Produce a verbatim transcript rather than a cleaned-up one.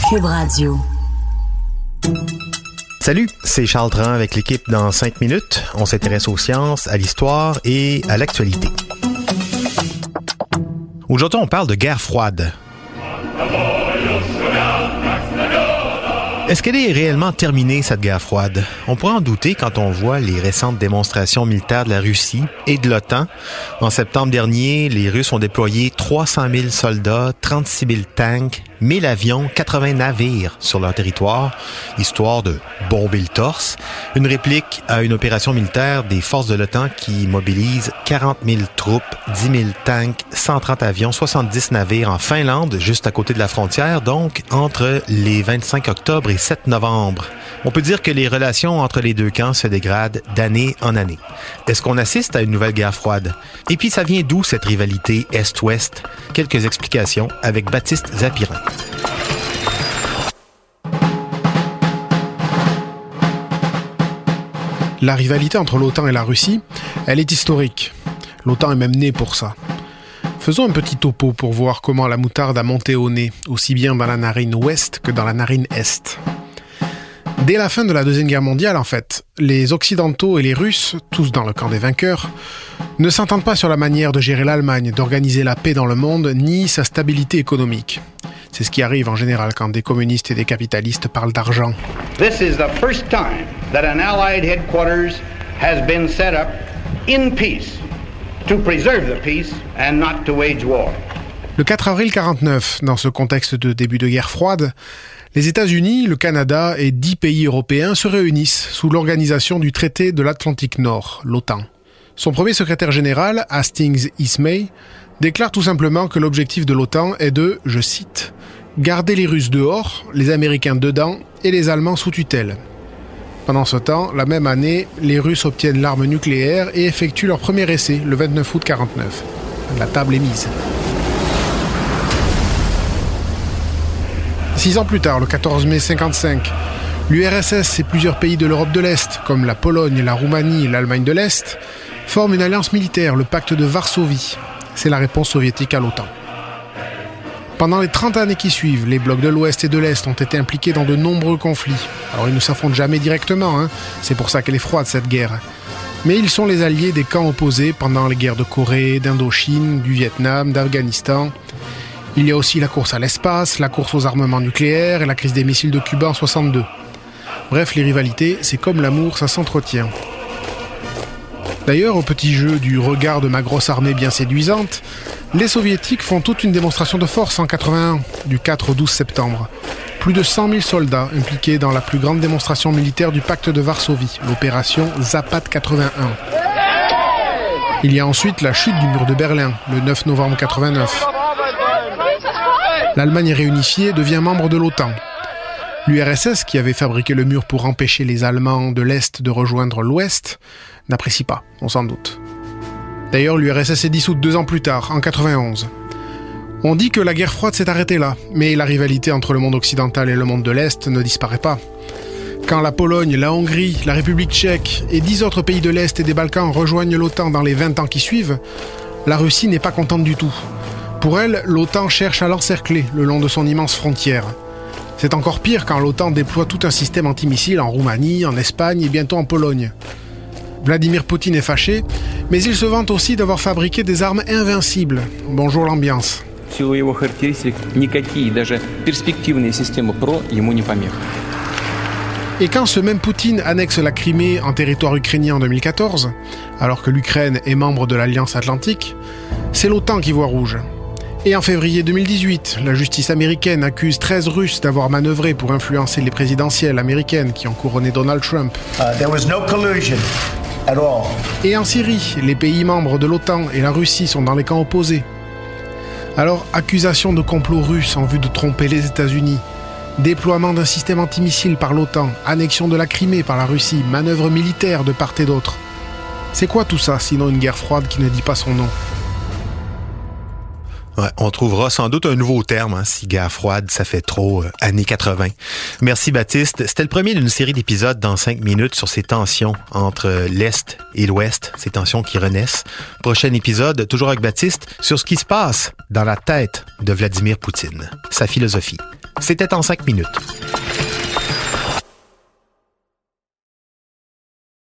Cube Radio. Salut, c'est Charles Tran avec l'équipe dans cinq minutes. On s'intéresse aux sciences, à l'histoire et à l'actualité. Aujourd'hui, on parle de guerre froide. Est-ce qu'elle est réellement terminée, cette guerre froide? On pourrait en douter quand on voit les récentes démonstrations militaires de la Russie et de l'OTAN. En septembre dernier, les Russes ont déployé trois cent mille soldats, trente-six mille tanks, mille avions, quatre-vingts navires sur leur territoire, histoire de bomber le torse. Une réplique à une opération militaire des forces de l'OTAN qui mobilise quarante mille troupes, dix mille tanks, cent trente avions, soixante-dix navires en Finlande, juste à côté de la frontière, donc entre les vingt-cinq octobre et sept novembre. On peut dire que les relations entre les deux camps se dégradent d'année en année. Est-ce qu'on assiste à une nouvelle guerre froide? Et puis, ça vient d'où cette rivalité Est-Ouest? Quelques explications avec Baptiste Zapirin. La rivalité entre l'OTAN et la Russie, elle est historique. L'OTAN est même née pour ça. Faisons un petit topo pour voir comment la moutarde a monté au nez, aussi bien dans la narine ouest que dans la narine est. Dès la fin de la Deuxième Guerre mondiale, en fait, les Occidentaux et les Russes, tous dans le camp des vainqueurs, ne s'entendent pas sur la manière de gérer l'Allemagne, d'organiser la paix dans le monde, ni sa stabilité économique. C'est ce qui arrive en général quand des communistes et des capitalistes parlent d'argent. This is the first time that an Allied headquarters has been set up in peace to preserve the peace and not to wage war. Le quatre avril quarante-neuf, dans ce contexte de début de guerre froide, les États-Unis, le Canada et dix pays européens se réunissent sous l'organisation du traité de l'Atlantique Nord, l'OTAN. Son premier secrétaire général, Hastings Ismay, déclare tout simplement que l'objectif de l'OTAN est de, je cite, « garder les Russes dehors, les Américains dedans et les Allemands sous tutelle ». Pendant ce temps, la même année, les Russes obtiennent l'arme nucléaire et effectuent leur premier essai, le vingt-neuf août quarante-neuf. La table est mise. Six ans plus tard, le quatorze mai cinquante-cinq, l'U R S S et plusieurs pays de l'Europe de l'Est, comme la Pologne, la Roumanie et l'Allemagne de l'Est, forment une alliance militaire, le pacte de Varsovie. C'est la réponse soviétique à l'OTAN. Pendant les trente années qui suivent, les blocs de l'Ouest et de l'Est ont été impliqués dans de nombreux conflits. Alors ils ne s'affrontent jamais directement, hein. C'est pour ça qu'elle est froide cette guerre. Mais ils sont les alliés des camps opposés pendant les guerres de Corée, d'Indochine, du Vietnam, d'Afghanistan. Il y a aussi la course à l'espace, la course aux armements nucléaires et la crise des missiles de Cuba en soixante-deux. Bref, les rivalités, c'est comme l'amour, ça s'entretient. D'ailleurs, au petit jeu du regard de ma grosse armée bien séduisante, les soviétiques font toute une démonstration de force en quatre-vingt-un, du quatre au douze septembre. Plus de cent mille soldats impliqués dans la plus grande démonstration militaire du pacte de Varsovie, l'opération Zapad quatre-vingt-un. Il y a ensuite la chute du mur de Berlin, le neuf novembre quatre-vingt-neuf. L'Allemagne réunifiée devient membre de l'OTAN. L'U R S S, qui avait fabriqué le mur pour empêcher les Allemands de l'Est de rejoindre l'Ouest, n'apprécie pas, on s'en doute. D'ailleurs, l'U R S S est dissoute deux ans plus tard, en quatre-vingt-onze. On dit que la guerre froide s'est arrêtée là, mais la rivalité entre le monde occidental et le monde de l'Est ne disparaît pas. Quand la Pologne, la Hongrie, la République tchèque et dix autres pays de l'Est et des Balkans rejoignent l'OTAN dans les vingt ans qui suivent, la Russie n'est pas contente du tout. Pour elle, l'OTAN cherche à l'encercler le long de son immense frontière. C'est encore pire quand l'OTAN déploie tout un système antimissile en Roumanie, en Espagne et bientôt en Pologne. Vladimir Poutine est fâché, mais il se vante aussi d'avoir fabriqué des armes invincibles. Bonjour l'ambiance. Et quand ce même Poutine annexe la Crimée en territoire ukrainien en deux mille quatorze, alors que l'Ukraine est membre de l'Alliance Atlantique, c'est l'OTAN qui voit rouge. Et en février deux mille dix-huit, la justice américaine accuse treize Russes d'avoir manœuvré pour influencer les présidentielles américaines qui ont couronné Donald Trump. Uh, there was no collusion at all. Et en Syrie, les pays membres de l'OTAN et la Russie sont dans les camps opposés. Alors, accusation de complot russe en vue de tromper les États-Unis, déploiement d'un système antimissile par l'OTAN, annexion de la Crimée par la Russie, manœuvres militaires de part et d'autre. C'est quoi tout ça, sinon une guerre froide qui ne dit pas son nom ? Ouais, on trouvera sans doute un nouveau terme, hein, si guerre froide, ça fait trop euh, années quatre-vingts. Merci Baptiste. C'était le premier d'une série d'épisodes dans cinq minutes sur ces tensions entre l'Est et l'Ouest, ces tensions qui renaissent. Prochain épisode, toujours avec Baptiste, sur ce qui se passe dans la tête de Vladimir Poutine, sa philosophie. C'était en cinq minutes.